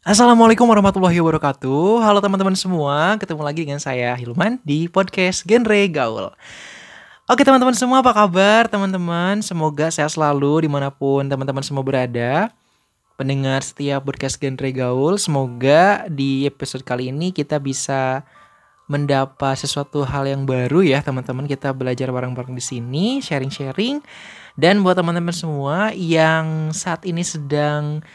Assalamualaikum warahmatullahi wabarakatuh. Halo teman-teman semua, ketemu lagi dengan saya Hilman di podcast Genre Gaul. Oke teman-teman semua, apa kabar teman-teman? Semoga sehat selalu dimanapun teman-teman semua berada. Pendengar setiap podcast Genre Gaul, semoga di episode kali ini kita bisa mendapat sesuatu hal yang baru ya teman-teman. Kita belajar bareng-bareng di sini, sharing-sharing. Dan buat teman-teman semua yang saat ini sedang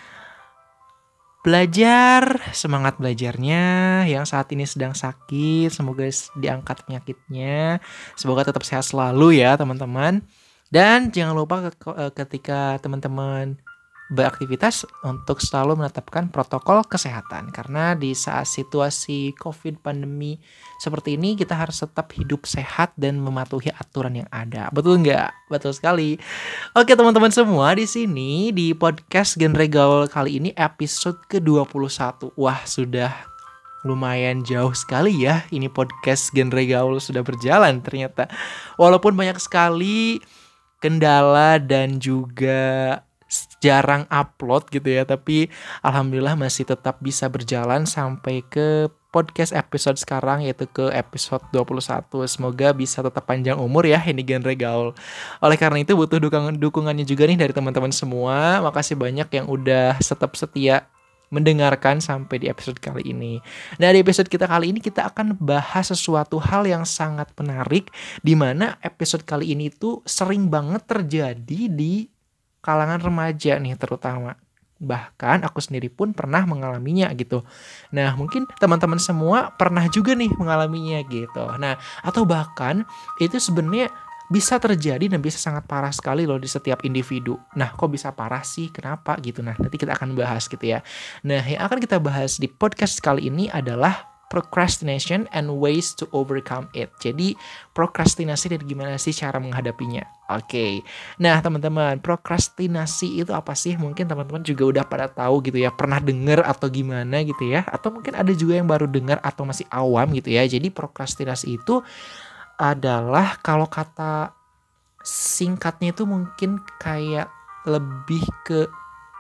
belajar, semangat belajarnya. Yang saat ini sedang sakit, semoga diangkat penyakitnya. Semoga tetap sehat selalu ya teman-teman. Dan jangan lupa ketika teman-teman beraktivitas untuk selalu menetapkan protokol kesehatan. Karena di saat situasi COVID pandemi seperti ini, kita harus tetap hidup sehat dan mematuhi aturan yang ada. Betul nggak? Betul sekali. Oke teman-teman semua, di sini di podcast Genre Gaul kali ini episode ke-21. Wah, sudah lumayan jauh sekali ya ini podcast Genre Gaul sudah berjalan ternyata. Walaupun banyak sekali kendala dan juga jarang upload gitu ya, tapi alhamdulillah masih tetap bisa berjalan sampai ke podcast episode sekarang, yaitu ke episode 21. Semoga bisa tetap panjang umur ya ini Genre Gaul. Oleh karena itu butuh dukungannya juga nih dari teman-teman semua. Makasih banyak yang udah tetap setia mendengarkan sampai di episode kali ini. Nah, di episode kita kali ini kita akan bahas sesuatu hal yang sangat menarik, di mana episode kali ini tuh sering banget terjadi di kalangan remaja nih terutama. Bahkan aku sendiri pun pernah mengalaminya gitu. Nah, mungkin teman-teman semua pernah juga nih mengalaminya gitu. Nah, atau bahkan itu sebenarnya bisa terjadi dan bisa sangat parah sekali loh di setiap individu. Nah, kok bisa parah sih? Kenapa gitu? Nah, nanti kita akan bahas gitu ya. Nah, yang akan kita bahas di podcast kali ini adalah procrastination and ways to overcome it. Jadi, prokrastinasi dan gimana sih cara menghadapinya. Oke. Nah, teman-teman, prokrastinasi itu apa sih? Mungkin teman-teman juga udah pada tahu gitu ya, pernah denger atau gimana gitu ya. Atau mungkin ada juga yang baru dengar atau masih awam gitu ya. Jadi, prokrastinasi itu adalah, kalau kata singkatnya itu mungkin kayak lebih ke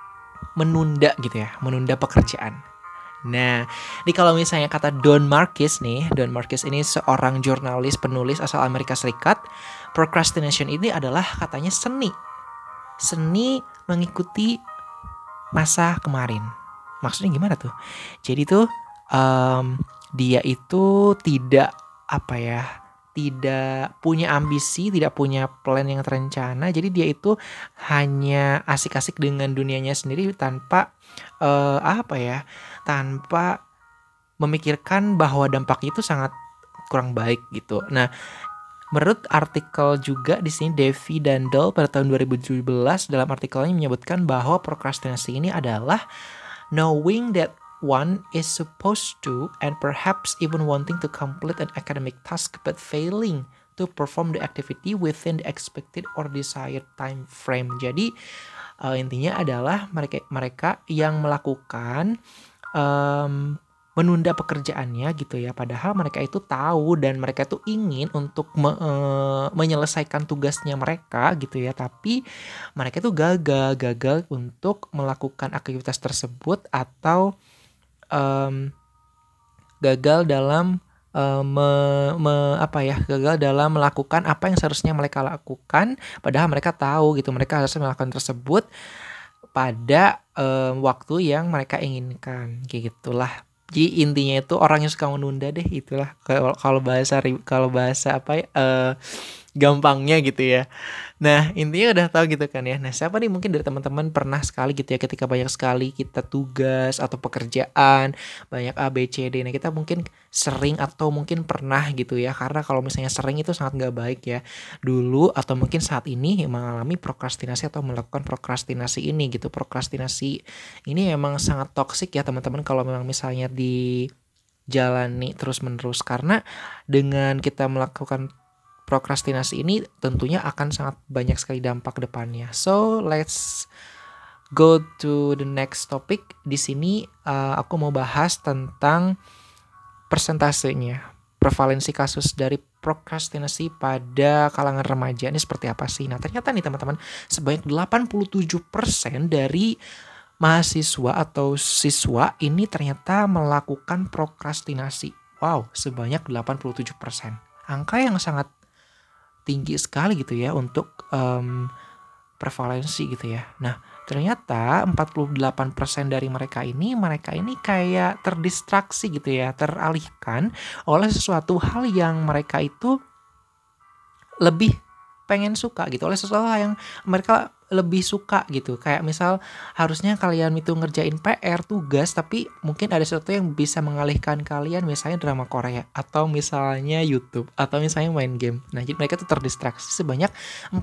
menunda gitu ya, menunda pekerjaan. Nah, ini kalau misalnya kata Don Marquis nih, Don Marquis ini seorang jurnalis penulis asal Amerika Serikat. Procrastination ini adalah katanya seni mengikuti masa kemarin. Maksudnya gimana tuh? Jadi tuh dia itu tidak tidak punya ambisi, tidak punya plan yang terencana. Jadi dia itu hanya asik-asik dengan dunianya sendiri tanpa tanpa memikirkan bahwa dampaknya itu sangat kurang baik gitu. Nah, menurut artikel juga di sini Devi Dandel pada tahun 2017 dalam artikelnya menyebutkan bahwa prokrastinasi ini adalah knowing that one is supposed to and perhaps even wanting to complete an academic task but failing to perform the activity within the expected or desired time frame. Jadi intinya adalah mereka yang melakukan menunda pekerjaannya gitu ya, padahal mereka itu tahu dan mereka itu ingin untuk menyelesaikan tugasnya mereka gitu ya, tapi mereka itu gagal untuk melakukan aktivitas tersebut, atau gagal dalam gagal dalam melakukan apa yang seharusnya mereka lakukan, padahal mereka tahu gitu mereka harusnya melakukan tersebut pada waktu yang mereka inginkan, kayak gitulah. Jadi intinya itu orang yang suka menunda deh, itulah kalau bahasa gampangnya gitu ya. Nah, intinya udah tahu gitu kan ya. Nah, siapa nih mungkin dari teman-teman pernah sekali gitu ya, ketika banyak sekali kita tugas atau pekerjaan, banyak A, B, C, D. Nah, kita mungkin sering atau mungkin pernah gitu ya. Karena kalau misalnya sering itu sangat gak baik ya. Dulu atau mungkin saat ini mengalami prokrastinasi atau melakukan prokrastinasi ini gitu. Prokrastinasi ini memang sangat toksik ya teman-teman kalau memang misalnya dijalani terus-menerus. Karena dengan kita melakukan prokrastinasi ini tentunya akan sangat banyak sekali dampak depannya. So let's go to the next topic. Di sini aku mau bahas tentang persentasenya, prevalensi kasus dari prokrastinasi pada kalangan remaja ini seperti apa sih. Nah, ternyata nih teman-teman, sebanyak 87% dari mahasiswa atau siswa ini ternyata melakukan prokrastinasi. Wow, sebanyak 87%. Angka yang sangat tinggi sekali gitu ya untuk prevalensi gitu ya. Nah, ternyata 48% dari mereka ini kayak terdistraksi gitu ya, teralihkan oleh sesuatu hal yang mereka itu lebih pengen suka gitu, oleh sesuatu hal yang mereka lebih suka gitu. Kayak misal harusnya kalian itu ngerjain PR, tugas, tapi mungkin ada sesuatu yang bisa mengalihkan kalian, misalnya drama Korea, atau misalnya YouTube, atau misalnya main game. Nah, jadi mereka tuh terdistraksi sebanyak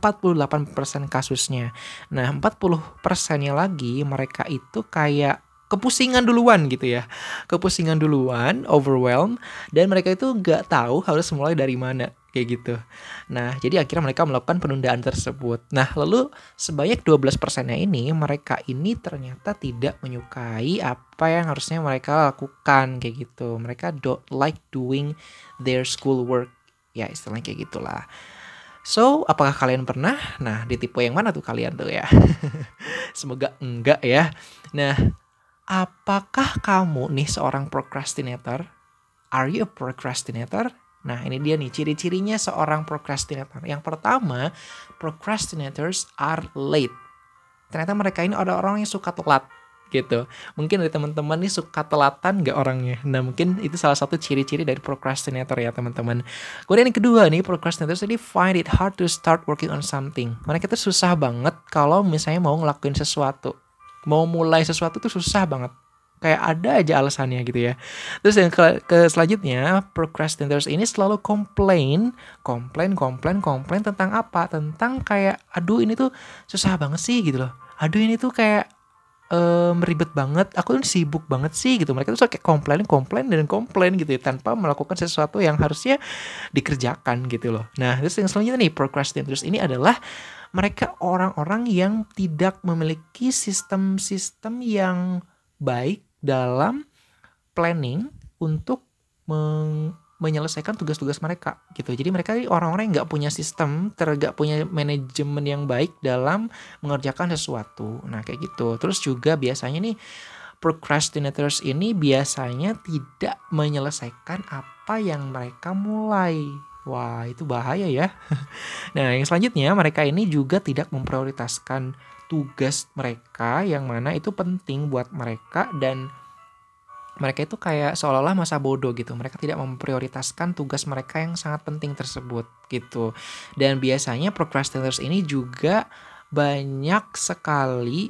48% kasusnya. Nah, 40%-nya lagi mereka itu kayak kepusingan duluan gitu ya. Kepusingan duluan, overwhelmed, dan mereka itu nggak tahu harus mulai dari mana kayak gitu. Nah, jadi akhirnya mereka melakukan penundaan tersebut. Nah, lalu sebanyak 12%-nya ini, mereka ini ternyata tidak menyukai apa yang harusnya mereka lakukan kayak gitu. Mereka don't like doing their school work. Ya, istilahnya kayak gitulah. So, apakah kalian pernah? Nah, di tipe yang mana tuh kalian tuh ya? Semoga enggak ya. Nah, apakah kamu nih seorang procrastinator? Are you a procrastinator? Nah, ini dia nih ciri-cirinya seorang procrastinator. Yang pertama, procrastinators are late. Ternyata mereka ini ada orang yang suka telat gitu. Mungkin dari teman-teman nih suka telatan gak orangnya. Nah, mungkin itu salah satu ciri-ciri dari procrastinator ya teman-teman. Kemudian yang kedua nih, procrastinators ini find it hard to start working on something. Mereka tuh susah banget kalau misalnya mau ngelakuin sesuatu. Mau mulai sesuatu tuh susah banget. Kayak ada aja alasannya gitu ya. Terus yang ke selanjutnya, procrastinators ini selalu komplain tentang apa? Tentang kayak, aduh ini tuh susah banget sih gitu loh. Aduh ini tuh kayak ribet banget, aku tuh sibuk banget sih gitu. Mereka tuh kayak komplain gitu ya, tanpa melakukan sesuatu yang harusnya dikerjakan gitu loh. Nah, terus yang selanjutnya nih, procrastinators ini adalah mereka orang-orang yang tidak memiliki sistem-sistem yang baik dalam planning untuk menyelesaikan tugas-tugas mereka gitu. Jadi mereka orang-orang yang nggak punya sistem, nggak punya manajemen yang baik dalam mengerjakan sesuatu. Nah kayak gitu. Terus juga biasanya nih procrastinators ini biasanya tidak menyelesaikan apa yang mereka mulai. Wah itu bahaya ya. Nah yang selanjutnya mereka ini juga tidak memprioritaskan tugas mereka yang mana itu penting buat mereka, dan mereka itu kayak seolah-olah masa bodoh gitu. Mereka tidak memprioritaskan tugas mereka yang sangat penting tersebut gitu. Dan biasanya procrastinators ini juga banyak sekali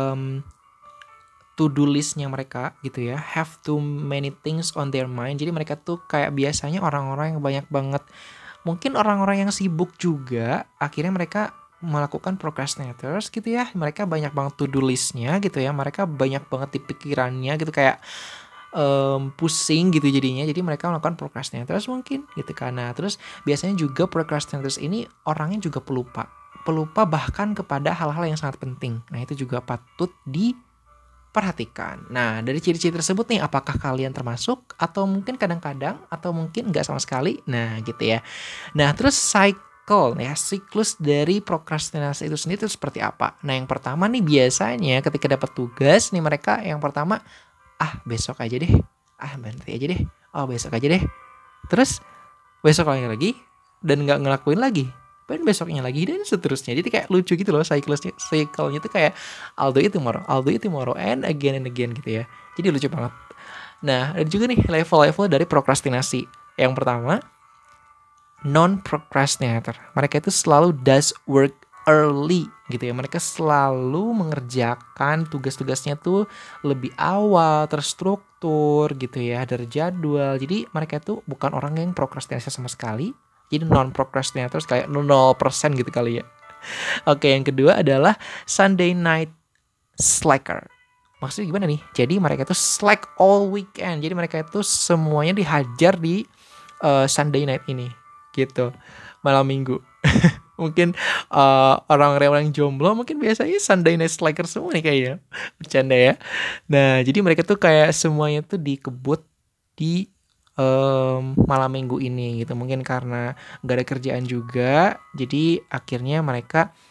to-do listnya mereka gitu ya. Have too many things on their mind. Jadi mereka tuh kayak biasanya orang-orang yang banyak banget. Mungkin orang-orang yang sibuk juga akhirnya mereka melakukan procrastinators gitu ya. Mereka banyak banget to-do listnya gitu ya. Mereka banyak banget di pikirannya gitu, kayak pusing gitu jadinya. Jadi mereka melakukan procrastinators mungkin gitu kan. Nah, terus biasanya juga procrastinators ini orangnya juga pelupa bahkan kepada hal-hal yang sangat penting. Nah, itu juga patut diperhatikan. Nah, dari ciri-ciri tersebut nih, apakah kalian termasuk atau mungkin kadang-kadang atau mungkin nggak sama sekali? Nah, gitu ya. Nah, terus siklus dari prokrastinasi itu sendiri itu seperti apa? Nah, yang pertama nih biasanya ketika dapat tugas nih, mereka yang pertama, besok aja deh, nanti aja deh, besok aja deh, terus besok lagi dan nggak ngelakuin lagi, dan besoknya lagi, dan seterusnya. Jadi kayak lucu gitu loh cycle-nya tuh kayak I'll do it tomorrow and again gitu ya. Jadi lucu banget. Nah, ada juga nih level-level dari prokrastinasi. Yang pertama, non-procrastinator. Mereka itu selalu does work early gitu ya. Mereka selalu mengerjakan tugas-tugasnya tuh lebih awal, terstruktur gitu ya, terjadwal. Jadi mereka itu bukan orang yang prokrastinasi sama sekali. Jadi non-procrastinators kayak 0% gitu kali ya. Oke, yang kedua adalah Sunday night slacker. Maksudnya gimana nih? Jadi mereka itu slack all weekend. Jadi mereka itu semuanya dihajar di Sunday night ini gitu, malam minggu. Mungkin orang-orang jomblo mungkin biasanya Sunday night slacker semua nih kayaknya. Bercanda ya. Nah, jadi mereka tuh kayak semuanya tuh dikebut di malam minggu ini gitu. Mungkin karena gak ada kerjaan juga, jadi akhirnya mereka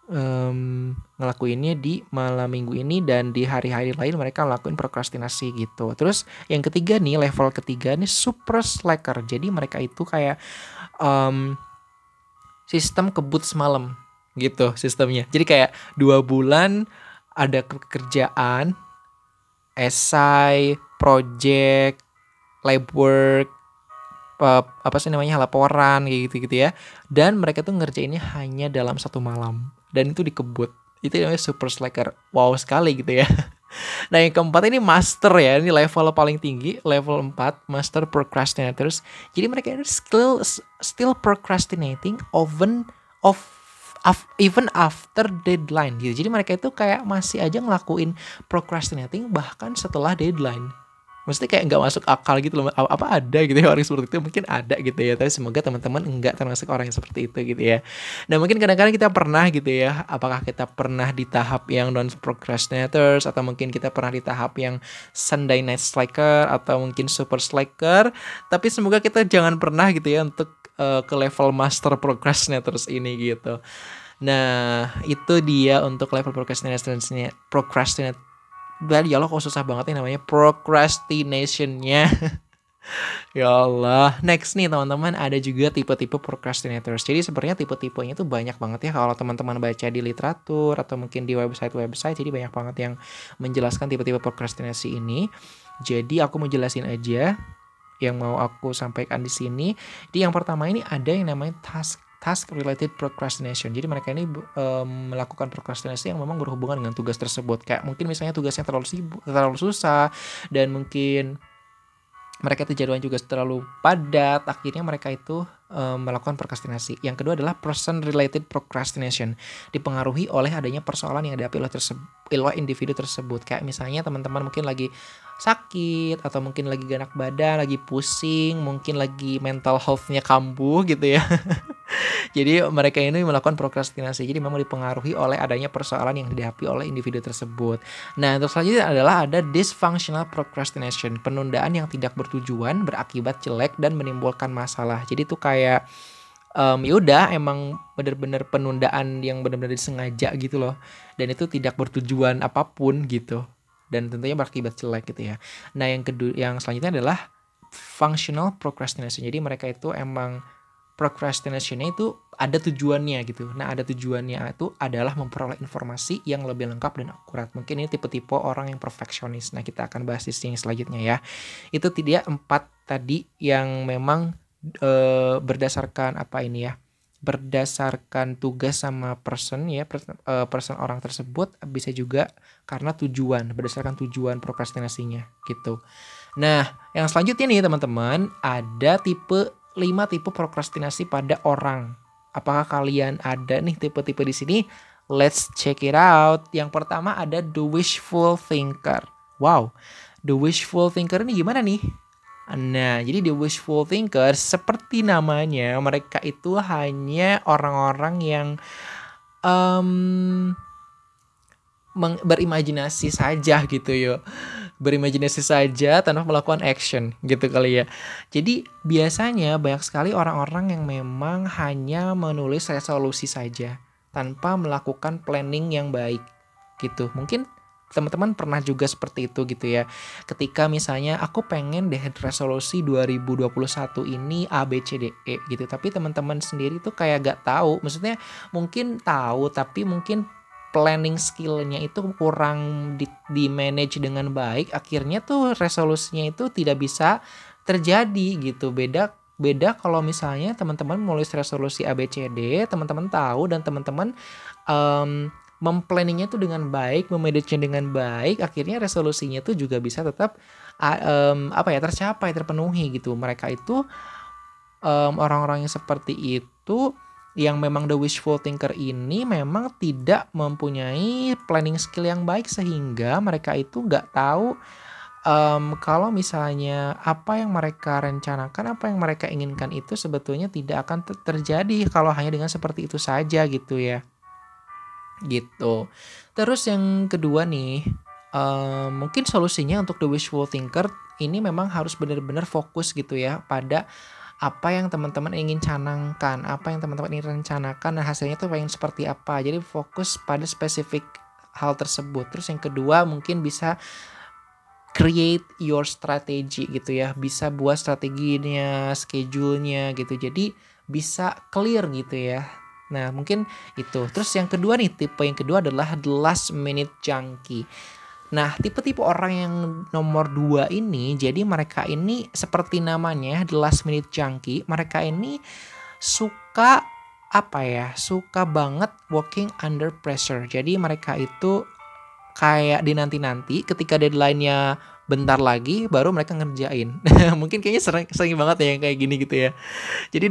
ngelakuinnya di malam minggu ini dan di hari-hari lain mereka ngelakuin prokrastinasi gitu. Terus yang ketiga nih, level ketiga nih super slacker. Jadi mereka itu kayak sistem kebut semalam gitu sistemnya. Jadi kayak 2 bulan ada pekerjaan, esai, project, lab work, apa sih namanya, laporan kayak gitu-gitu ya. Dan mereka tuh ngerjainnya hanya dalam 1 malam dan itu dikebut. Itu namanya super slacker. Wow sekali gitu ya. Nah yang keempat ini master ya, ini level paling tinggi, level 4 master procrastinators. Jadi mereka ini still procrastinating of even after deadline gitu. Jadi mereka itu kayak masih aja ngelakuin procrastinating bahkan setelah deadline. Maksudnya kayak nggak masuk akal gitu loh. Apa ada gitu ya orang seperti itu? Mungkin ada gitu ya. Tapi semoga teman-teman enggak termasuk orang yang seperti itu gitu ya. Nah mungkin kadang-kadang kita pernah gitu ya. Apakah kita pernah di tahap yang non procrastinators, atau mungkin kita pernah di tahap yang Sunday night slacker, atau mungkin super slacker. Tapi semoga kita jangan pernah gitu ya untuk ke level master procrastinators ini gitu. Nah itu dia untuk level procrastinatornya. Ya Allah kok susah banget nih namanya procrastinationnya. Ya Allah. Next nih teman-teman, ada juga tipe-tipe procrastinators. Jadi sebenarnya tipe-tipenya itu banyak banget ya kalau teman-teman baca di literatur atau mungkin di website. Jadi banyak banget yang menjelaskan tipe-tipe prokrastinasi ini. Jadi aku mau jelasin aja yang mau aku sampaikan di sini. Jadi yang pertama ini ada yang namanya task related procrastination. Jadi mereka ini melakukan prokrastinasi yang memang berhubungan dengan tugas tersebut. Kayak mungkin misalnya tugasnya terlalu susah, dan mungkin mereka itu jadwalnya juga terlalu padat, akhirnya mereka itu melakukan prokrastinasi. Yang kedua adalah person related procrastination, dipengaruhi oleh adanya persoalan yang dihadapi oleh individu tersebut. Kayak misalnya teman-teman mungkin lagi sakit, atau mungkin lagi gak enak badan, lagi pusing, mungkin lagi mental health-nya kambuh gitu ya. Jadi mereka ini melakukan prokrastinasi. Jadi memang dipengaruhi oleh adanya persoalan yang dihadapi oleh individu tersebut. Nah, untuk selanjutnya adalah ada dysfunctional procrastination, penundaan yang tidak bertujuan, berakibat jelek dan menimbulkan masalah. Jadi itu kayak yaudah emang bener-bener penundaan yang bener-bener disengaja gitu loh. Dan itu tidak bertujuan apapun gitu. Dan tentunya berakibat jelek gitu ya. Nah, yang selanjutnya adalah functional procrastination. Jadi mereka itu emang procrastination-nya itu ada tujuannya gitu. Nah, ada tujuannya itu adalah memperoleh informasi yang lebih lengkap dan akurat. Mungkin ini tipe-tipe orang yang perfeksionis. Nah, kita akan bahas di sini selanjutnya ya. Itu tidak 4 tadi yang memang berdasarkan apa ini ya? Berdasarkan tugas sama person ya, person orang tersebut, bisa juga karena tujuan, berdasarkan tujuan prokrastinasinya gitu. Nah, yang selanjutnya nih teman-teman, ada 5 tipe prokrastinasi pada orang. Apakah kalian ada nih tipe-tipe di sini? Let's check it out. Yang pertama ada the wishful thinker. Wow, the wishful thinker ini gimana nih? Nah, jadi the wishful thinker seperti namanya, mereka itu hanya orang-orang yang berimajinasi saja gitu yo. Berimajinasi saja tanpa melakukan action gitu kali ya. Jadi biasanya banyak sekali orang-orang yang memang hanya menulis resolusi saja tanpa melakukan planning yang baik gitu. Mungkin teman-teman pernah juga seperti itu gitu ya. Ketika misalnya aku pengen deh resolusi 2021 ini A B C D E gitu. Tapi teman-teman sendiri tuh kayak gak tahu. Maksudnya mungkin tahu tapi mungkin planning skillnya itu kurang di manage dengan baik, akhirnya tuh resolusinya itu tidak bisa terjadi gitu. Beda kalau misalnya teman-teman menulis resolusi ABCD, teman-teman tahu dan teman-teman memplanningnya tuh dengan baik, memanagenya dengan baik, akhirnya resolusinya tuh juga bisa tetap tercapai, terpenuhi gitu. Mereka itu orang-orang yang seperti itu, yang memang the wishful thinker ini memang tidak mempunyai planning skill yang baik, sehingga mereka itu nggak tahu kalau misalnya apa yang mereka rencanakan, apa yang mereka inginkan itu sebetulnya tidak akan terjadi kalau hanya dengan seperti itu saja gitu ya. Gitu. Terus yang kedua nih, mungkin solusinya untuk the wishful thinker ini memang harus benar-benar fokus gitu ya pada apa yang teman-teman ingin canangkan, apa yang teman-teman ingin rencanakan, dan hasilnya tuh pengen seperti apa. Jadi fokus pada spesifik hal tersebut. Terus yang kedua mungkin bisa create your strategy gitu ya, bisa buat strateginya, schedule-nya gitu, jadi bisa clear gitu ya. Nah mungkin itu. Terus yang kedua nih, tipe yang kedua adalah the last minute junkie. Nah tipe-tipe orang yang nomor 2 ini, jadi mereka ini seperti namanya the last minute junkie, mereka ini suka suka banget working under pressure. Jadi mereka itu kayak dinanti-nanti ketika deadline-nya bentar lagi baru mereka ngerjain. Mungkin kayaknya sering banget ya yang kayak gini gitu ya. Jadi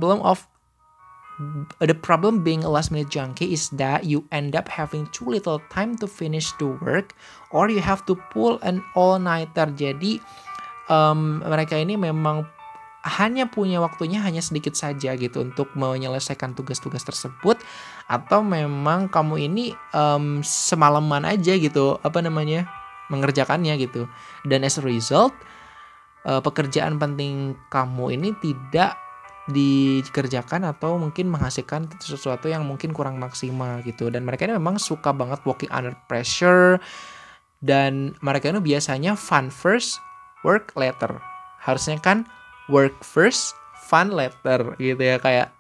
the problem being a last minute junkie is that you end up having too little time to finish the work, or you have to pull an all-nighter. Jadi mereka ini memang hanya punya waktunya hanya sedikit saja gitu untuk menyelesaikan tugas-tugas tersebut, atau memang kamu ini semalaman aja gitu mengerjakannya gitu, dan as a result pekerjaan penting kamu ini tidak dikerjakan atau mungkin menghasilkan sesuatu yang mungkin kurang maksimal gitu. Dan mereka ini memang suka banget working under pressure, dan mereka ini biasanya fun first, work later. Harusnya kan work first, fun later gitu ya, kayak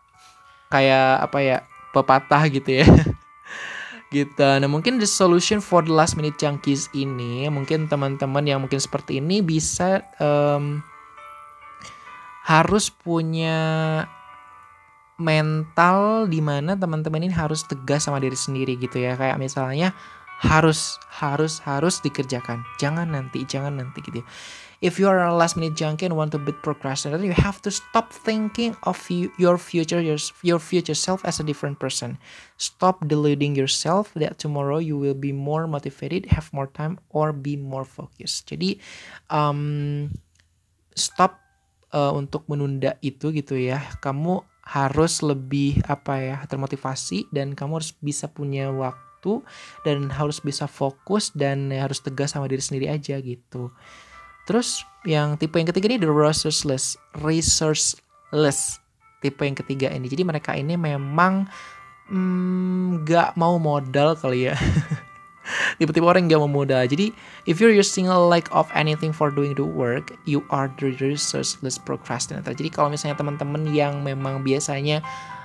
pepatah gitu ya. Gitu. Nah mungkin the solution for the last minute junkies ini, mungkin teman-teman yang mungkin seperti ini bisa harus punya mental di mana teman-teman ini harus tegas sama diri sendiri gitu ya. Kayak misalnya harus dikerjakan. Jangan nanti gitu ya. If you are a last minute junkie and want to beat procrastinator, you have to stop thinking of your future self as a different person. Stop deluding yourself that tomorrow you will be more motivated, have more time, or be more focused. Jadi stop untuk menunda itu gitu ya. Kamu harus lebih termotivasi, dan kamu harus bisa punya waktu, dan harus bisa fokus, dan harus tegas sama diri sendiri aja gitu. Terus yang tipe yang ketiga ini the resourceless. Tipe yang ketiga ini. Jadi mereka ini memang gak mau modal kali ya. Tipe-tipe orang yang gak mau modal. Jadi if you're using a lack of anything for doing the work, you are the resourceless procrastinator. Jadi kalau misalnya teman-teman yang memang biasanya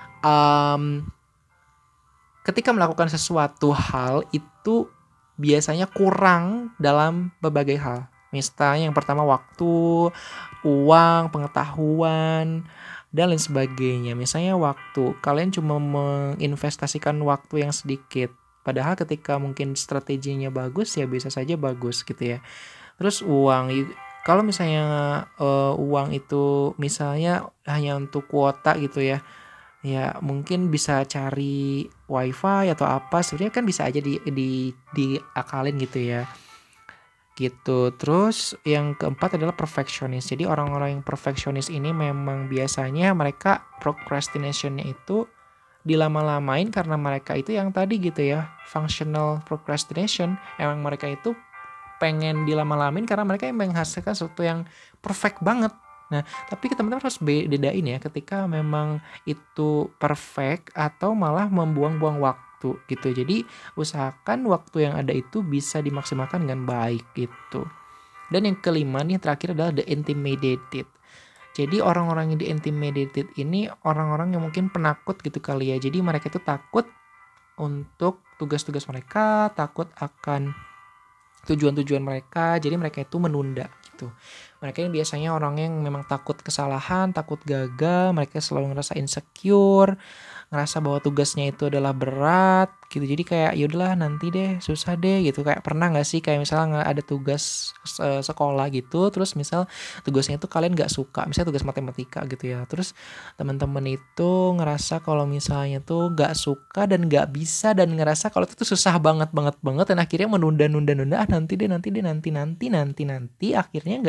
ketika melakukan sesuatu hal itu biasanya kurang dalam berbagai hal. Misalnya yang pertama waktu, uang, pengetahuan, dan lain sebagainya. Misalnya waktu, kalian cuma menginvestasikan waktu yang sedikit. Padahal ketika mungkin strateginya bagus ya bisa saja bagus gitu ya. Terus uang, kalau misalnya uang itu misalnya hanya untuk kuota gitu ya. Ya mungkin bisa cari wifi atau apa, sebenarnya kan bisa aja diakalin gitu ya. Gitu. Terus yang keempat adalah perfectionist. Jadi orang-orang yang perfectionist ini memang biasanya mereka procrastination-nya itu dilama-lamain karena mereka itu yang tadi gitu ya, functional procrastination. Emang mereka itu pengen dilama-lamain karena mereka yang menghasilkan sesuatu yang perfect banget. Nah, tapi teman-teman harus bedain ya ketika memang itu perfect atau malah membuang-buang waktu gitu. Jadi usahakan waktu yang ada itu bisa dimaksimalkan dengan baik gitu. Dan yang kelima nih terakhir adalah the intimidated. Jadi orang-orang yang intimidated ini orang-orang yang mungkin penakut gitu kali ya. Jadi mereka itu takut untuk tugas-tugas mereka, takut akan tujuan-tujuan mereka. Jadi mereka itu menunda gitu. Mereka ini biasanya orang yang memang takut kesalahan, takut gagal, mereka selalu ngerasa insecure, ngerasa bahwa tugasnya itu adalah berat gitu. Jadi kayak yaudahlah nanti deh, susah deh gitu. Kayak pernah gak sih kayak misalnya ada tugas sekolah gitu, terus misal tugasnya itu kalian gak suka, misalnya tugas matematika gitu ya. Terus teman-teman itu ngerasa kalau misalnya tuh gak suka dan gak bisa, dan ngerasa kalau itu tuh susah banget, dan akhirnya menunda, nanti deh, akhirnya gak dikerjain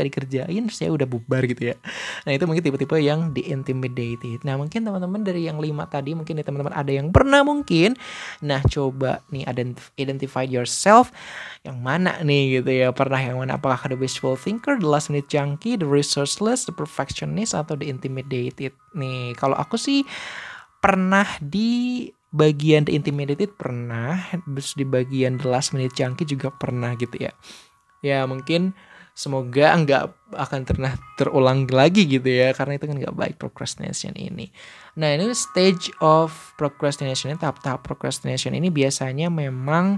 ngerjain saya udah bubar gitu ya. Nah itu mungkin tipe-tipe yang di-intimidated. Nah mungkin teman-teman dari yang 5 tadi mungkin teman-teman ada yang pernah mungkin. Nah coba nih identify yourself yang mana nih gitu ya. Pernah yang mana, apakah the wishful thinker, the last minute junkie, the resourceless, the perfectionist, atau the intimidated. Nih kalau aku sih pernah di bagian the intimidated pernah, terus di bagian the last minute junkie juga pernah gitu ya. Ya mungkin semoga nggak akan pernah terulang lagi gitu ya, karena itu kan nggak baik procrastination ini. Nah ini stage of procrastination, tahap-tahap procrastination ini biasanya memang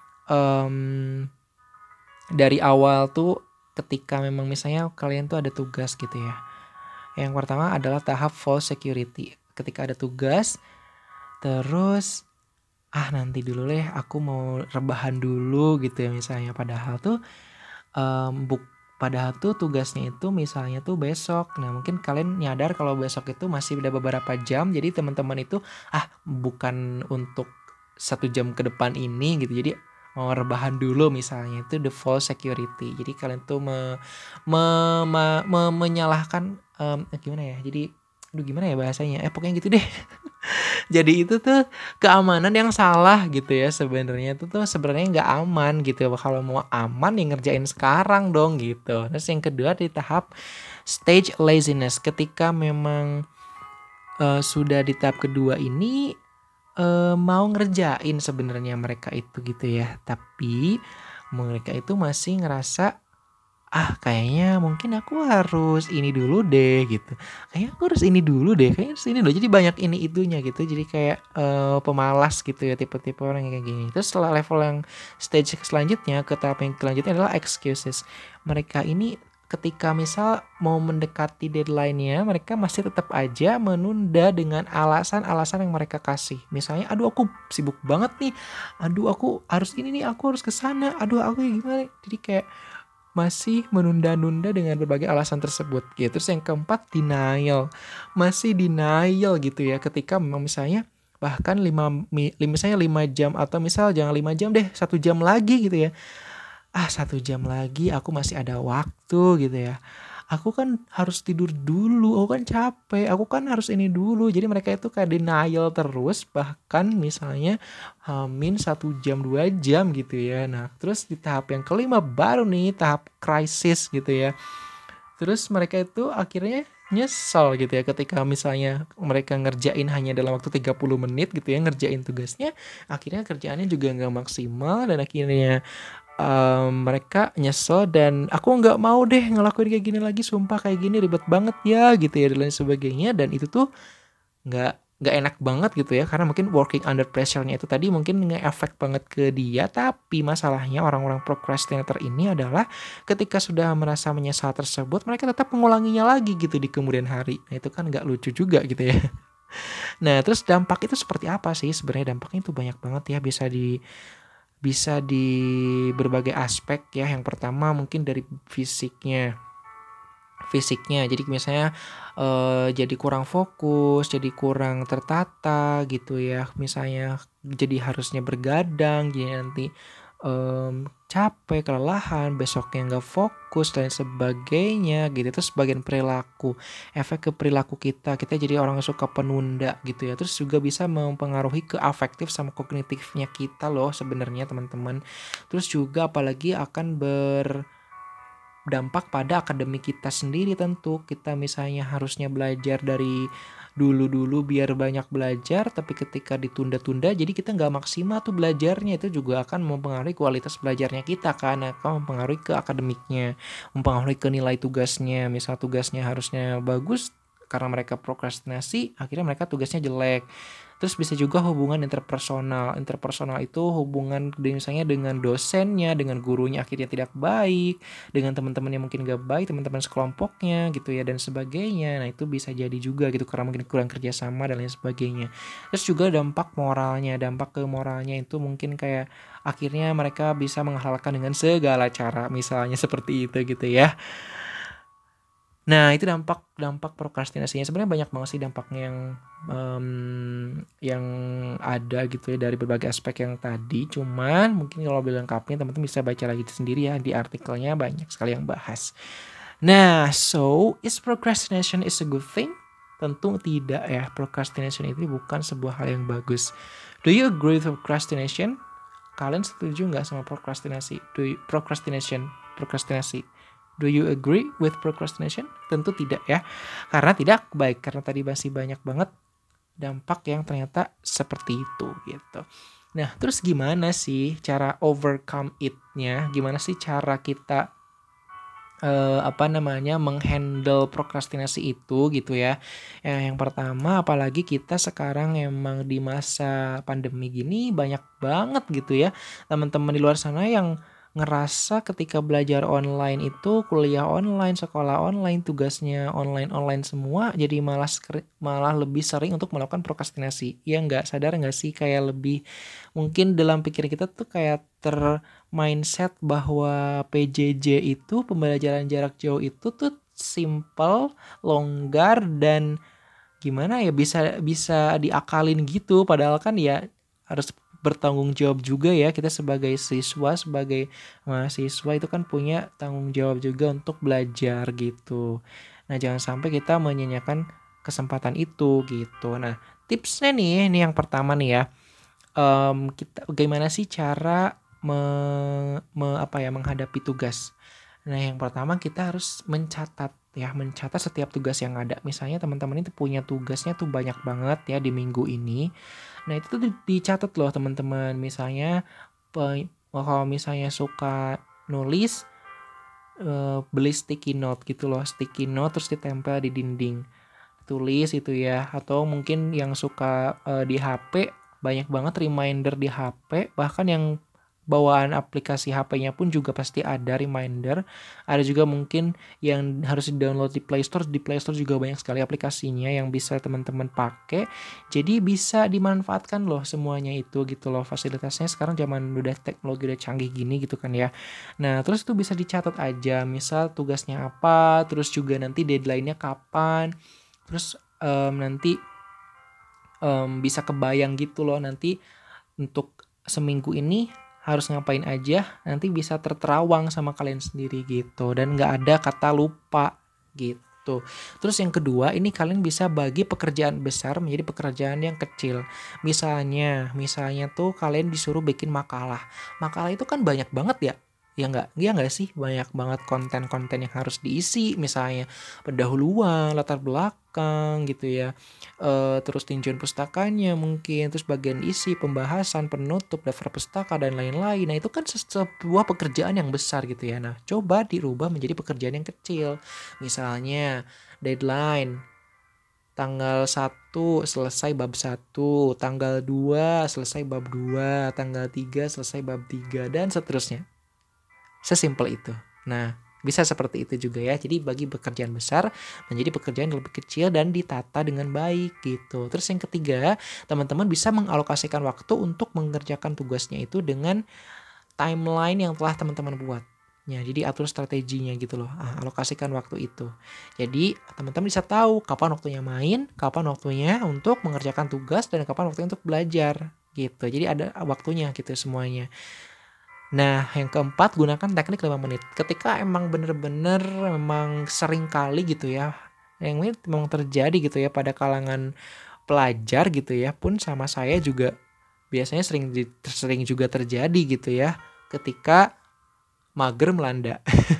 dari awal tuh ketika memang misalnya kalian tuh ada tugas gitu ya. Yang pertama adalah tahap false security. Ketika ada tugas, terus nanti dulu deh aku mau rebahan dulu gitu ya misalnya. Padahal tuh padahal tuh tugasnya itu misalnya tuh besok. Nah mungkin kalian nyadar kalau besok itu masih ada beberapa jam. Jadi teman-teman itu bukan untuk 1 jam ke depan ini gitu. Jadi mau rebahan dulu misalnya, itu the false security. Jadi kalian tuh menyalahkan gimana ya? Jadi gimana ya bahasanya? Pokoknya gitu deh. Jadi itu tuh keamanan yang salah gitu ya sebenarnya. Itu tuh sebenarnya nggak aman gitu. Kalau mau aman ya ngerjain sekarang dong gitu. Terus yang kedua di tahap stage laziness. Ketika memang sudah di tahap kedua ini mau ngerjain sebenarnya mereka itu gitu ya. Tapi mereka itu masih ngerasa kayaknya mungkin aku harus ini dulu deh gitu. Kayaknya aku harus ini dulu deh, kayaknya harus ini dulu. Jadi banyak ini itunya gitu. Jadi kayak pemalas gitu ya, tipe-tipe orang yang kayak gini. Terus setelah level yang stage selanjutnya, ke tahap yang selanjutnya adalah excuses. Mereka ini ketika misal mau mendekati deadline-nya, mereka masih tetap aja menunda dengan alasan-alasan yang mereka kasih. Misalnya, aduh aku sibuk banget nih, aduh aku harus ini nih, aku harus kesana, aduh aku gimana. Jadi kayak masih menunda-nunda dengan berbagai alasan tersebut gitu. Terus yang keempat, denial. Masih denial gitu ya, ketika memang misalnya bahkan misalnya 5 jam, atau misal jangan 5 jam deh, 1 jam lagi gitu ya. 1 jam lagi aku masih ada waktu gitu ya. Aku kan harus tidur dulu, aku kan capek, aku kan harus ini dulu. Jadi mereka itu kayak denial terus, bahkan misalnya min 1 jam 2 jam gitu ya. Nah terus di tahap yang kelima baru nih tahap krisis gitu ya. Terus mereka itu akhirnya nyesel gitu ya ketika misalnya mereka ngerjain hanya dalam waktu 30 menit gitu ya, ngerjain tugasnya. Akhirnya kerjaannya juga gak maksimal dan akhirnya mereka nyesel dan aku nggak mau deh ngelakuin kayak gini lagi, sumpah kayak gini ribet banget ya gitu ya, dan lain sebagainya. Dan itu tuh nggak enak banget gitu ya, karena mungkin working under pressure-nya itu tadi mungkin nge-efek banget ke dia. Tapi masalahnya orang-orang procrastinator ini adalah ketika sudah merasa menyesal tersebut, mereka tetap mengulanginya lagi gitu di kemudian hari. Nah itu kan nggak lucu juga gitu ya. Nah terus dampak itu seperti apa sih sebenarnya? Dampaknya itu banyak banget ya, bisa di berbagai aspek ya. Yang pertama mungkin dari fisiknya. Jadi misalnya jadi kurang fokus, jadi kurang tertata gitu ya. Misalnya jadi harusnya bergadang, jadi nanti capek, kelelahan, besoknya nggak fokus dan sebagainya gitu. Terus bagian perilaku, efek ke perilaku kita jadi orang yang suka penunda gitu ya. Terus juga bisa mempengaruhi ke afektif sama kognitifnya kita loh sebenarnya teman-teman. Terus juga apalagi akan berdampak pada akademik kita sendiri tentu. Kita misalnya harusnya belajar dari dulu biar banyak belajar, tapi ketika ditunda-tunda jadi kita nggak maksimal tuh belajarnya. Itu juga akan mempengaruhi kualitas belajarnya kita kan, akan mempengaruhi ke akademiknya, mempengaruhi ke nilai tugasnya. Misal tugasnya harusnya bagus, karena mereka prokrastinasi akhirnya mereka tugasnya jelek. Terus bisa juga hubungan interpersonal itu hubungan misalnya dengan dosennya, dengan gurunya akhirnya tidak baik, dengan teman-teman yang mungkin gak baik, teman-teman sekelompoknya gitu ya, dan sebagainya. Nah itu bisa jadi juga gitu, karena mungkin kurang kerjasama dan lain sebagainya. Terus juga dampak ke moralnya itu mungkin kayak akhirnya mereka bisa menghalalkan dengan segala cara, misalnya seperti itu gitu ya. Nah itu dampak prokrastinasinya. Sebenarnya banyak banget sih dampaknya yang ada gitu ya dari berbagai aspek yang tadi. Cuman mungkin kalau lebih lengkapnya teman-teman bisa baca lagi sendiri ya, di artikelnya banyak sekali yang bahas. Nah, so is procrastination is a good thing? Tentu tidak ya. Procrastination itu bukan sebuah hal yang bagus. Do you agree with procrastination? Kalian setuju nggak sama prokrastinasi? Prokrastinasi. Do you agree with procrastination? Tentu tidak ya. Karena tidak baik. Karena tadi masih banyak banget dampak yang ternyata seperti itu gitu. Nah, terus gimana sih cara overcome it-nya? Gimana sih cara kita menghandle prokrastinasi itu gitu ya. Yang pertama apalagi kita sekarang emang di masa pandemi gini banyak banget gitu ya teman-teman di luar sana yang ngerasa ketika belajar online itu, kuliah online, sekolah online, tugasnya online-online semua, jadi malah lebih sering untuk melakukan prokrastinasi. Ya nggak sadar nggak sih kayak lebih mungkin dalam pikiran kita tuh kayak mindset bahwa PJJ itu pembelajaran jarak jauh itu tuh simple, longgar dan gimana ya bisa bisa diakalin gitu padahal kan ya harus bertanggung jawab juga ya kita sebagai siswa sebagai mahasiswa itu kan punya tanggung jawab juga untuk belajar gitu. Nah, jangan sampai kita menyanyiakan kesempatan itu gitu. Nah, tipsnya nih, ini yang pertama nih ya. Kita bagaimana sih cara menghadapi tugas. Nah, yang pertama kita harus mencatat ya, mencatat setiap tugas yang ada. Misalnya teman-teman itu punya tugasnya tuh banyak banget ya di minggu ini. Nah, itu tuh dicatat loh teman-teman. Misalnya kalau misalnya suka nulis, beli sticky note gitu loh. Sticky note terus ditempel di dinding. Tulis itu ya, atau mungkin yang suka di HP banyak banget reminder di HP, bahkan yang bawaan aplikasi HP-nya pun juga pasti ada reminder. Ada juga mungkin yang harus di-download di Play Store juga banyak sekali aplikasinya yang bisa teman-teman pakai. Jadi bisa dimanfaatkan loh semuanya itu gitu loh. Fasilitasnya sekarang zaman udah teknologi udah canggih gini gitu kan ya. Nah, terus itu bisa dicatat aja, misal tugasnya apa, terus juga nanti deadline-nya kapan. Terus nanti bisa kebayang gitu loh nanti untuk seminggu ini harus ngapain aja, nanti bisa terterawang sama kalian sendiri gitu dan nggak ada kata lupa gitu. Terus yang kedua, ini kalian bisa bagi pekerjaan besar menjadi pekerjaan yang kecil. Misalnya tuh kalian disuruh bikin makalah. Makalah itu kan banyak banget ya. Ya nggak sih, banyak banget konten-konten yang harus diisi, misalnya pendahuluan, latar belakang gitu ya, terus tinjauan pustakanya mungkin, terus bagian isi, pembahasan, penutup, daftar pustaka dan lain-lain. Nah, itu kan sebuah pekerjaan yang besar gitu ya. Nah, coba dirubah menjadi pekerjaan yang kecil. Misalnya deadline tanggal 1 selesai bab 1, tanggal 2 selesai bab 2, tanggal 3 selesai bab 3 dan seterusnya. Sesimpel itu. Nah, bisa seperti itu juga ya. Jadi bagi pekerjaan besar menjadi pekerjaan yang lebih kecil dan ditata dengan baik gitu. Terus yang ketiga, teman-teman bisa mengalokasikan waktu untuk mengerjakan tugasnya itu dengan timeline yang telah teman-teman buat. Ya, jadi atur strateginya gitu loh. Alokasikan waktu itu. Jadi teman-teman bisa tahu kapan waktunya main, kapan waktunya untuk mengerjakan tugas, dan kapan waktunya untuk belajar gitu. Jadi ada waktunya gitu semuanya. Nah, yang keempat, gunakan teknik 5 menit. Ketika emang bener-bener memang sering kali gitu ya, yang ini memang terjadi gitu ya pada kalangan pelajar gitu ya, pun sama saya juga biasanya sering juga terjadi gitu ya, ketika mager melanda.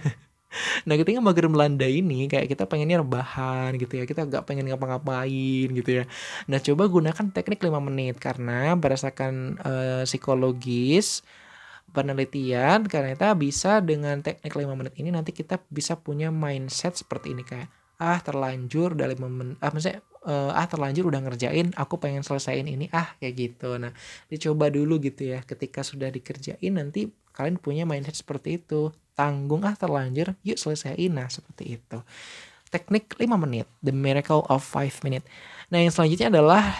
Nah, ketika mager melanda ini kayak kita pengennya rebahan gitu ya, kita nggak pengen ngapa-ngapain gitu ya. Nah, coba gunakan teknik 5 menit karena berdasarkan psikologis penelitian ternyata bisa dengan teknik 5 menit ini nanti kita bisa punya mindset seperti ini kayak terlanjur udah 5 menit maksudnya terlanjur udah ngerjain, aku pengen selesaiin ini kayak gitu. Nah, dicoba dulu gitu ya, ketika sudah dikerjain nanti kalian punya mindset seperti itu, tanggung terlanjur yuk selesaiin. Nah, seperti itu teknik 5 menit, the miracle of 5 minutes. Nah, yang selanjutnya adalah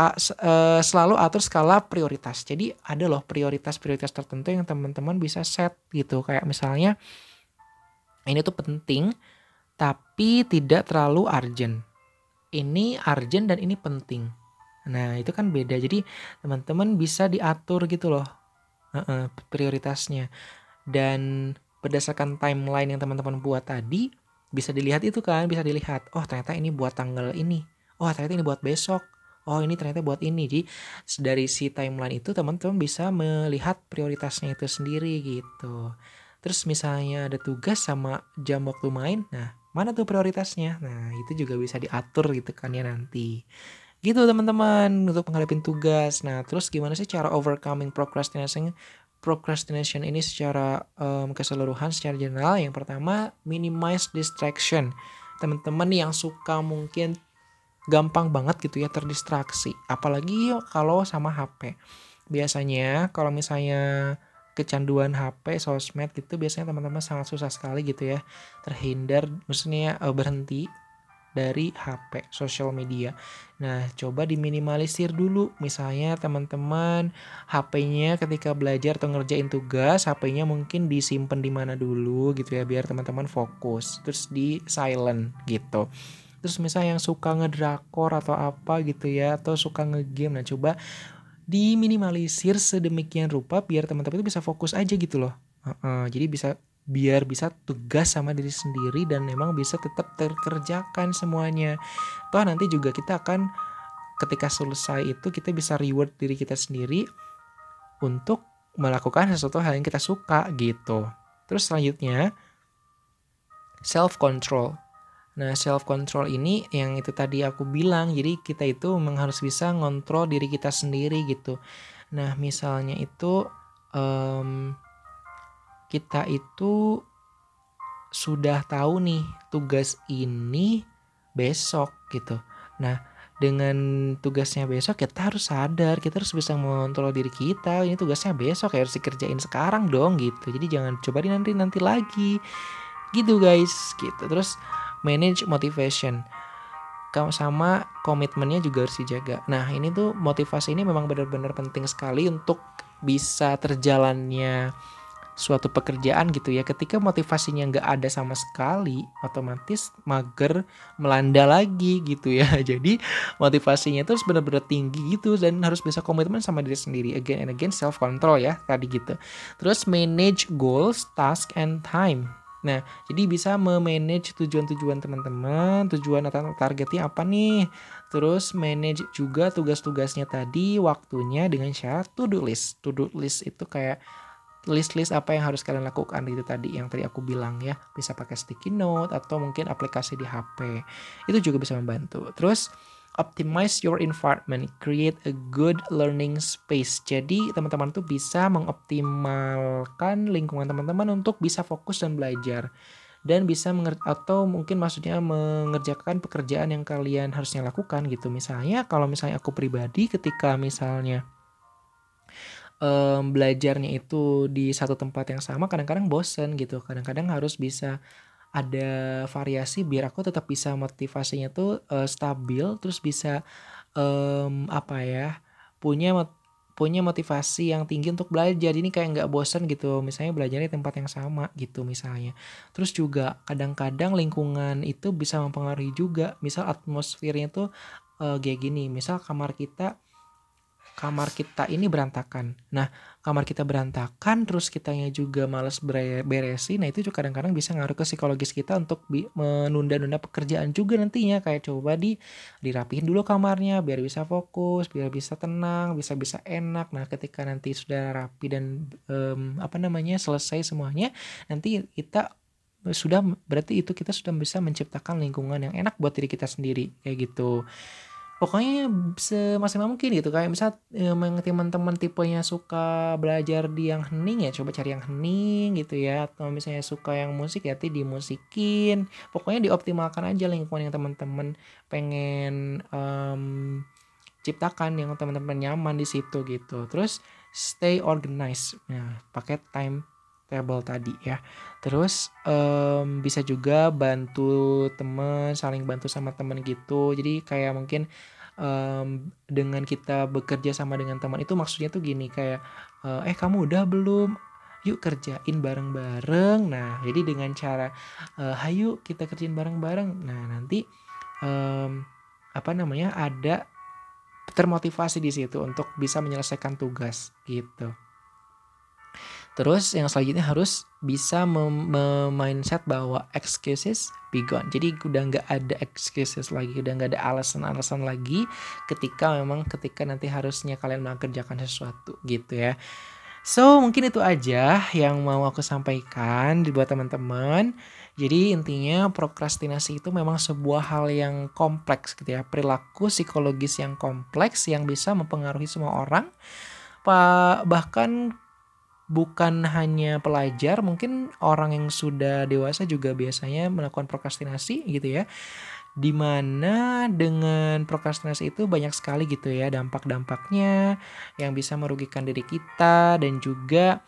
selalu atur skala prioritas. Jadi ada loh prioritas-prioritas tertentu yang teman-teman bisa set gitu. Kayak misalnya ini tuh penting tapi tidak terlalu urgent. Ini urgent dan ini penting. Nah, itu kan beda. Jadi teman-teman bisa diatur gitu loh prioritasnya. Dan berdasarkan timeline yang teman-teman buat tadi, bisa dilihat itu kan, bisa dilihat, oh ternyata ini buat tanggal ini, oh ternyata ini buat besok, oh ini ternyata buat ini. Jadi dari si timeline itu teman-teman bisa melihat prioritasnya itu sendiri gitu. Terus misalnya ada tugas sama jam waktu main, nah mana tuh prioritasnya? Nah itu juga bisa diatur gitu kan ya nanti. Gitu teman-teman untuk menghadapi tugas. Nah terus gimana sih cara overcoming procrastination ini secara keseluruhan, secara general? Yang pertama, minimize distraction. Teman-teman yang suka mungkin gampang banget gitu ya terdistraksi, apalagi kalau sama HP. Biasanya kalau misalnya kecanduan HP, sosmed gitu, biasanya teman-teman sangat susah sekali gitu ya terhindar, maksudnya berhenti dari HP, social media. Nah, coba diminimalisir dulu. Misalnya teman-teman HP-nya ketika belajar atau ngerjain tugas, HP-nya mungkin disimpan di mana dulu gitu ya biar teman-teman fokus. Terus di silent gitu. Terus misalnya yang suka ngedrakor atau apa gitu ya, atau suka ngegame, nah coba diminimalisir sedemikian rupa biar teman-teman itu bisa fokus aja gitu loh. Jadi biar bisa tugas sama diri sendiri dan memang bisa tetap terkerjakan semuanya. Toh nanti juga kita akan ketika selesai itu kita bisa reward diri kita sendiri untuk melakukan sesuatu hal yang kita suka gitu. Terus selanjutnya self control. Nah, self control ini yang itu tadi aku bilang, jadi kita itu memang harus bisa ngontrol diri kita sendiri gitu. Nah, misalnya itu kita itu sudah tahu nih tugas ini besok gitu. Nah, dengan tugasnya besok kita harus sadar, kita harus bisa mengontrol diri kita. Ini tugasnya besok ya harus dikerjain sekarang dong gitu. Jadi jangan coba nanti lagi. Gitu guys, gitu. Terus manage motivation. Sama komitmennya juga harus dijaga. Nah, ini tuh motivasi ini memang benar-benar penting sekali untuk bisa terjalannya suatu pekerjaan gitu ya. Ketika motivasinya nggak ada sama sekali, otomatis mager melanda lagi gitu ya. Jadi motivasinya itu harus benar-benar tinggi gitu dan harus bisa komitmen sama diri sendiri. Again and again, self control ya tadi gitu. Terus manage goals, task and time. Nah, jadi bisa memanage tujuan-tujuan teman-teman, tujuan atau targetnya apa nih. Terus manage juga tugas-tugasnya tadi, waktunya dengan syarat to-do list. To-do list itu kayak list-list apa yang harus kalian lakukan itu tadi yang tadi aku bilang ya, bisa pakai sticky note atau mungkin aplikasi di HP, itu juga bisa membantu. Terus optimize your environment, create a good learning space. Jadi teman-teman tuh bisa mengoptimalkan lingkungan teman-teman untuk bisa fokus dan belajar dan bisa atau mungkin maksudnya mengerjakan pekerjaan yang kalian harusnya lakukan gitu. Misalnya kalau misalnya aku pribadi ketika misalnya belajarnya itu di satu tempat yang sama kadang-kadang bosen gitu, kadang-kadang harus bisa ada variasi biar aku tetap bisa motivasinya tuh, stabil terus bisa, apa ya, punya punya motivasi yang tinggi untuk belajar. Ini kayak nggak bosen gitu, misalnya belajarnya di tempat yang sama gitu misalnya. Terus juga kadang-kadang lingkungan itu bisa mempengaruhi juga, misal atmosfernya tuh, kayak gini, misal kamar kita ini berantakan. Nah, kamar kita berantakan, terus kitanya juga males beresin, nah itu juga kadang-kadang bisa ngaruh ke psikologis kita untuk menunda-nunda pekerjaan juga nantinya. Kayak coba dirapihin dulu kamarnya, biar bisa fokus, biar bisa tenang, bisa enak. Nah, ketika nanti sudah rapi dan selesai semuanya, nanti kita sudah berarti itu kita sudah bisa menciptakan lingkungan yang enak buat diri kita sendiri, kayak gitu. Pokoknya semaksimal mungkin gitu, kayak misal, teman-teman tipenya suka belajar di yang hening ya coba cari yang hening gitu ya, atau misalnya suka yang musik ya dimusikin. Pokoknya dioptimalkan aja lingkungan yang teman-teman pengen, ciptakan, yang teman-teman nyaman di situ gitu. Terus stay organized, nah pakai timetable tadi ya. Terus, bisa juga bantu teman, saling bantu sama teman gitu. Jadi kayak mungkin, dengan kita bekerja sama dengan teman itu maksudnya tuh gini kayak, kamu udah belum? Yuk kerjain bareng-bareng." Nah, jadi dengan cara, "Hayu kita kerjain bareng-bareng." Nah, nanti, ada termotivasi di situ untuk bisa menyelesaikan tugas gitu. Terus yang selanjutnya harus bisa mindset bahwa excuses be gone. Jadi udah nggak ada excuses lagi, udah nggak ada alasan-alasan lagi ketika nanti harusnya kalian mengerjakan sesuatu gitu ya. So mungkin itu aja yang mau aku sampaikan buat teman-teman. Jadi intinya prokrastinasi itu memang sebuah hal yang kompleks gitu ya. Perilaku psikologis yang kompleks yang bisa mempengaruhi semua orang. Bahkan bukan hanya pelajar, mungkin orang yang sudah dewasa juga biasanya melakukan prokrastinasi gitu ya. Dimana dengan prokrastinasi itu banyak sekali gitu ya dampak-dampaknya yang bisa merugikan diri kita, dan juga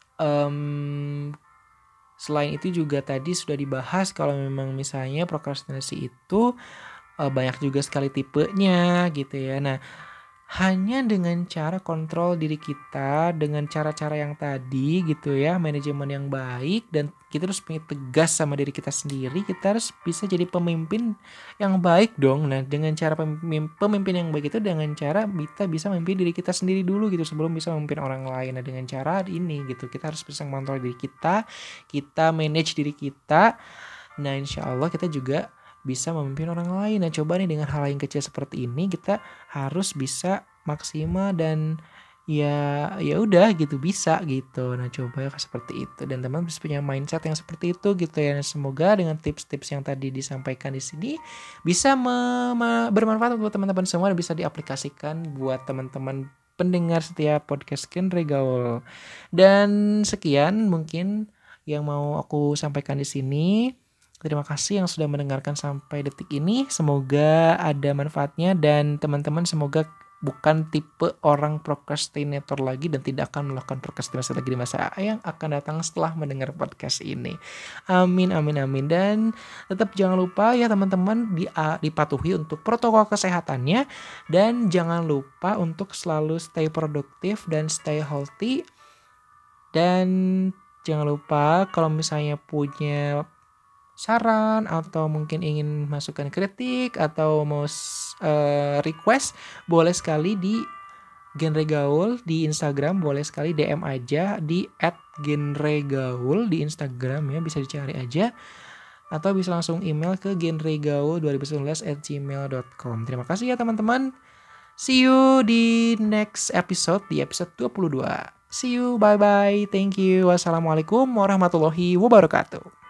selain itu juga tadi sudah dibahas kalau memang misalnya prokrastinasi itu banyak juga sekali tipenya gitu ya. Nah, hanya dengan cara kontrol diri kita, dengan cara-cara yang tadi gitu ya, manajemen yang baik, dan kita harus punya tegas sama diri kita sendiri, kita harus bisa jadi pemimpin yang baik dong. Nah, dengan cara pemimpin yang baik itu dengan cara kita bisa memimpin diri kita sendiri dulu gitu sebelum bisa memimpin orang lain. Nah, dengan cara ini gitu, kita harus bisa mengontrol diri kita manage diri kita. Nah, insya Allah kita juga bisa memimpin orang lain. Nah, coba nih dengan hal yang kecil seperti ini kita harus bisa maksimal, dan ya udah gitu bisa gitu. Nah, coba seperti itu, dan teman bisa punya mindset yang seperti itu gitu ya. Nah, semoga dengan tips-tips yang tadi disampaikan di sini bisa bermanfaat untuk teman-teman semua dan bisa diaplikasikan buat teman-teman pendengar setiap podcast Genre Gaul. Dan sekian mungkin yang mau aku sampaikan di sini. Terima kasih yang sudah mendengarkan sampai detik ini. Semoga ada manfaatnya, dan teman-teman semoga bukan tipe orang prokrastinator lagi dan tidak akan melakukan prokrastinasi lagi di masa yang akan datang setelah mendengar podcast ini. Amin, amin, amin. Dan tetap jangan lupa ya teman-teman dipatuhi untuk protokol kesehatannya, dan jangan lupa untuk selalu stay produktif dan stay healthy. Dan jangan lupa kalau misalnya punya saran atau mungkin ingin masukkan kritik atau mau request, boleh sekali di Genre Gaul di Instagram, boleh sekali DM aja di @genregaul di Instagram ya, bisa dicari aja, atau bisa langsung email ke genregaul2019@gmail.com. Terima kasih ya teman-teman. See you di next episode, di episode 22. See you, bye-bye, thank you, wassalamualaikum warahmatullahi wabarakatuh.